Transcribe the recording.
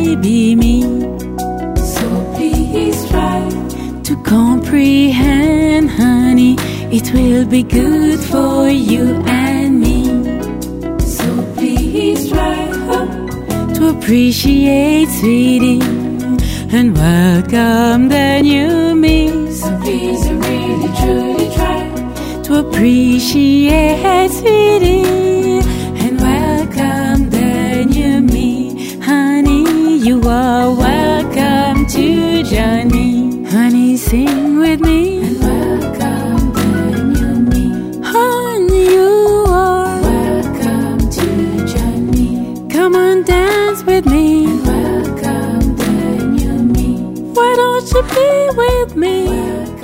be me. So please try To comprehend, honey, it will be good for you and me. So please try To appreciate, sweetie, and welcome the new me. So please really truly try To appreciate, sweetie, and welcome the new me. Honey, you are welcome to join me. Honey, sing with me. and welcome the new me. Honey, you are Welcome to join me. come on, dance with me. Welcome the new me. Why don't you be with me? Welcome